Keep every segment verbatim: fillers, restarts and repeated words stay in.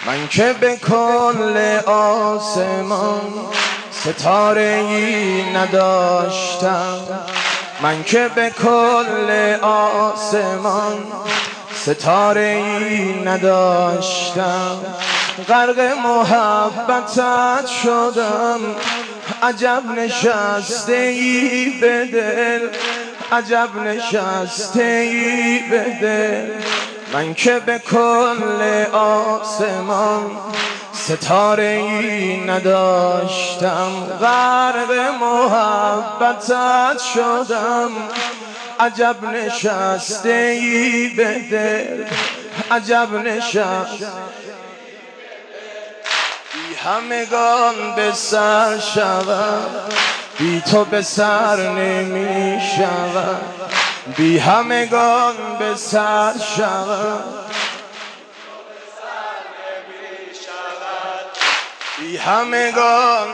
من که به کل آسمان ستاره‌ای نداشتم، من که به کل آسمان ستاره‌ای نداشتم، غرق محبتت شدم. عجب نشسته ای به دل، عجب نشسته ای به دل. من که به کل آسمان ستاره‌ای نداشتم، غرق محبتت شدم. عجب نشسته ای به دل، عجب نشسته بی همگان به سر شود، بی تو به سر نمی شود. بی همگان به سر شود، بی همگان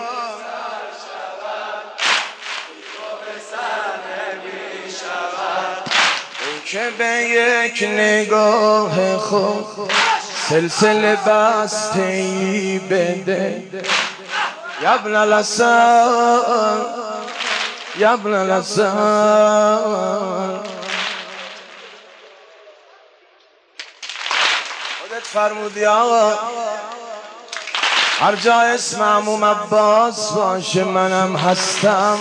ای که به یک نگاه خود سلسله بسته ای بده. یبن الحسن یبن الحسن، خودت فرمودی آقا هر جا اسم عموم عباس باشه منم هستم.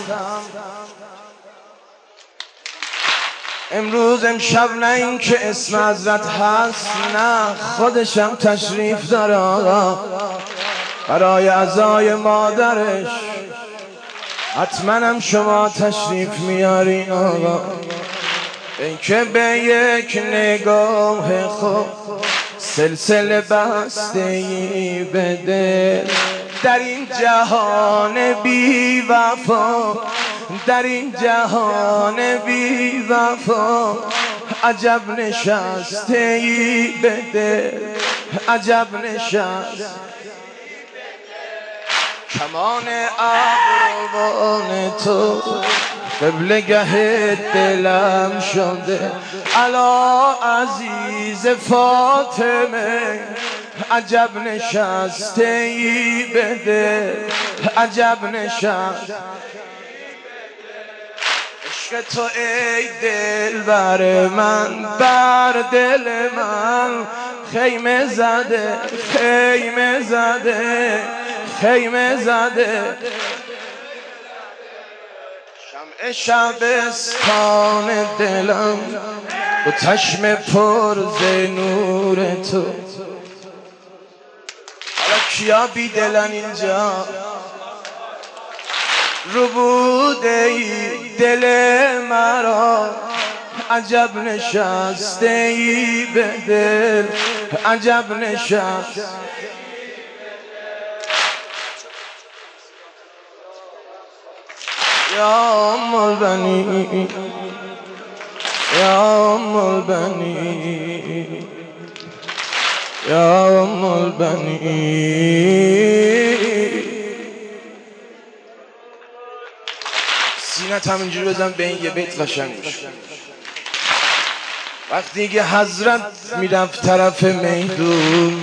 امروز امشب نه این که اسم حضرت هست، نه خودشم تشریف داره آقا. برای عزای مادرش حتماً شما تشریف میارین آقا. ای که به یک نگاه خود سلسله بسته ای به دل. در این جهان بی وفا، در این جهان بی وفا، عجب نشسته ای به دل، عجب نشسته. کمان ابروان تو قبلگه دلم شده. الا عزیز فاطمه عجب نشسته ای به دل، عجب نشسته. عشق تو ای دل بر من، بر دل من خیمه زده، خیمه زده، خیمه زده. شمع شبستان دلم با چشم پر ز نور تو. حالا کیا بی دلن اینجا؟ ربوده ای دل مرا، عجب نشسته ای به دل، عجب نشسته. یا ام البنی یا ام البنی یا ام البنی. سینت همینجور بزن به این یه بیت قشنگ باشه. وقتی که حضرت میرفت طرف میدون،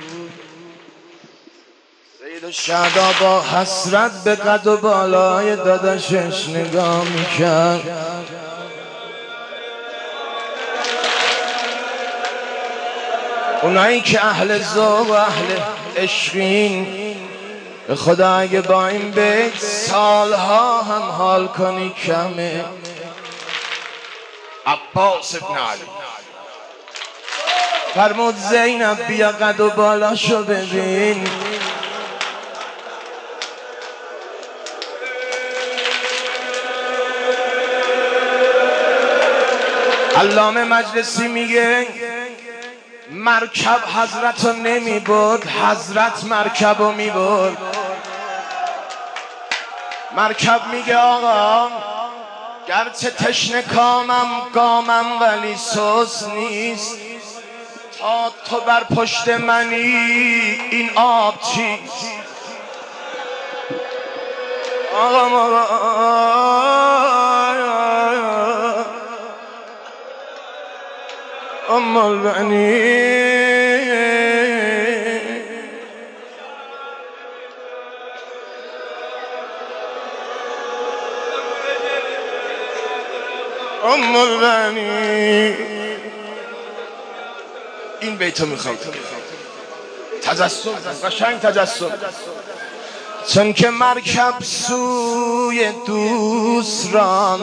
سید شهدا با حسرت به قد و بالای داداشش نگاه میکرد. اونایی که اهل ذوق و اهل عشقین، به خدا اگه با این بیت سالها هم حال کنی کمه. عباس ابن علی فرمود زینب بیا قد و بالاشو ببین. علامه مجلسی میگه مرکب حضرت رو نمی برد، حضرت مرکب رو می برد. مرکب میگه آقا گرچه تشنه کامم گامم ولی سوز نیست. تا تو بر پشت منی این آب چیست؟ آقا ما ام البنی ام البنین. این بیتو میخوام تجسم، قشنگ تجسم. چون که مرکب سوی دوست راند،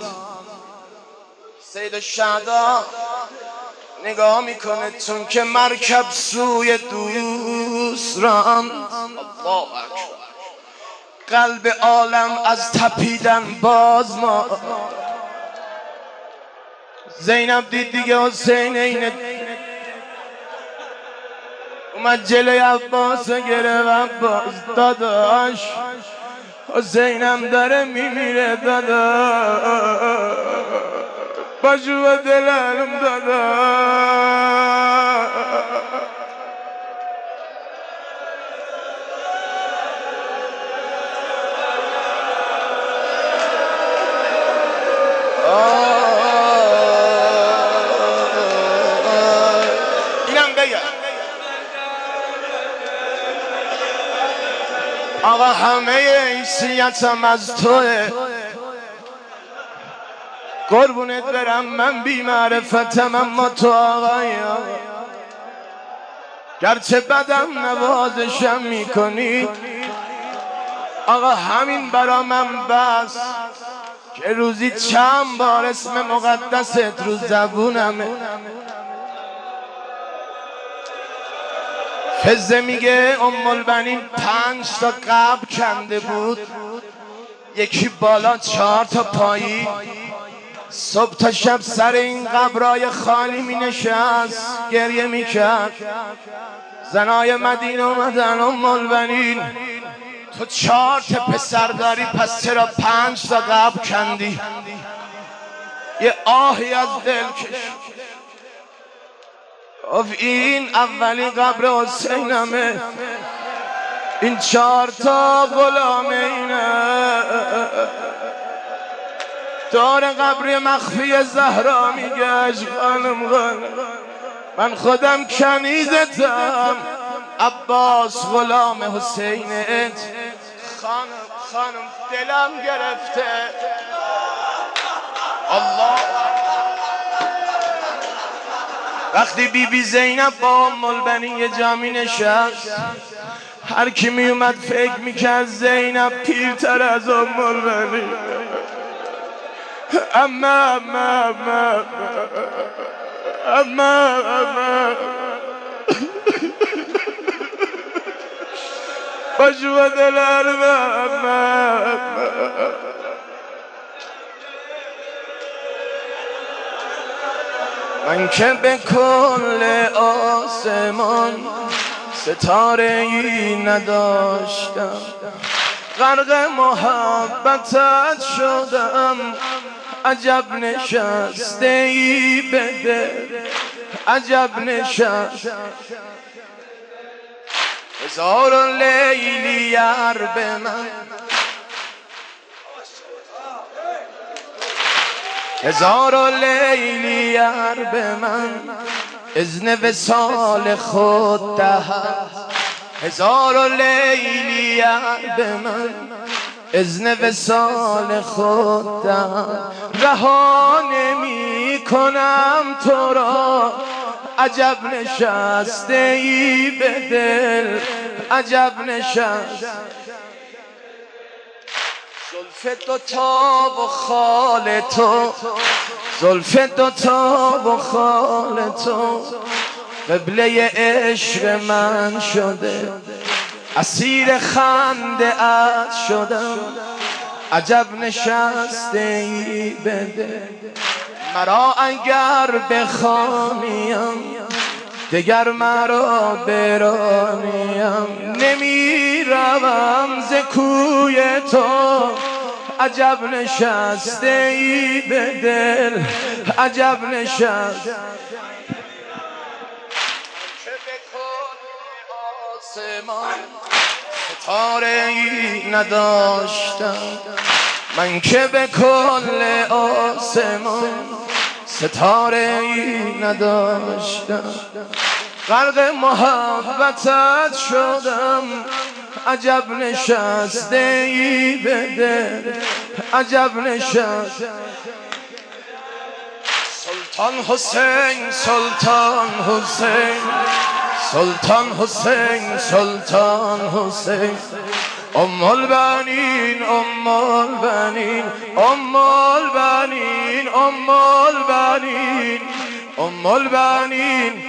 سید الشهدا نگاه میکنه، چون که مرکب سوی دوست راند، الله اکبر، قلب عالم از تپیدن باز ما. زینب دید دیگه حسین اینه، اومد جلوی عباس گرفت، عباس داداش حسینم داره میمیره داداش، باشو و دلم داداش. اینم بگم آقا همه حیثیتم از توه، قربونت برم من بی معرفتم اما تو آقای آقا، گرچه بدم نوازشم میکنی آقا، همین برا من بس که روزی چند بار اسم مقدست رو زبونمه. فزه میگه ام البنین پنج تا قبر کنده بود، یکی بالا چهار تا پایی. صبح تا شب سر این قبرای خالی می نشست گریه می کرد. زنای مدینه اومدن ام البنین تو چهار تا پسر داری پس چرا پنج تا قبر کندی؟ یه آهی از دل کش، گفت این اولی قبر حسینمه، این چهار تا غلام اینه، دار قبر مخفی زهرا میگشت خانم خانم، من خودم کنیزتم، عباس غلام حسینت. خانم خانم دلم گرفته الله. وقتی بی بی زینب با ام البنین یه جا می نشست، هر کی می اومد فکر میکرد زینب پیرتر از ام البنین. اما اما اما اما اما باشو دل اما من که به کل آسمان ستاره ای نداشتم، غرق محبتت شدم، عجب نشسته ای بده، عجب نشست. هزار لیلی یار به من، هزار لیلی یار به من، اذن وصال خود دهد. هزار لیلی یار به من، اذن وصال خود دهد. رها نمی کنم تو را، عجب نشسته ای به دل، عجب نشست. زلف دوتا و خال تو، زلف دوتا و خال تو، قبله عشق من شده، اسیر خنده ات شدم، عجب نشسته ای بده. مرا اگر بخوانیم دگر مرا برانیم، نمی روم ز کوی تو، عجب نشسته ای به دل، عجب نشست. که به کل آسمان ستاره ای نداشتم، من که به کل آسمان ستاره ای نداشتم، غرق محبتت شدم، عجب نشسته ای به دل، عجب نشست. سلطان حسین سلطان حسین سلطان حسین سلطان حسین ام البنین ام البنین ام البنین ام البنین ام البنین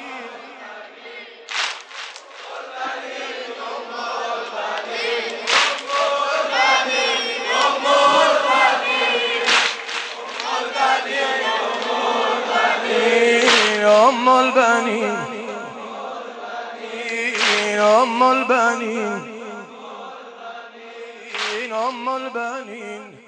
ام البنین ام البنین ام البنین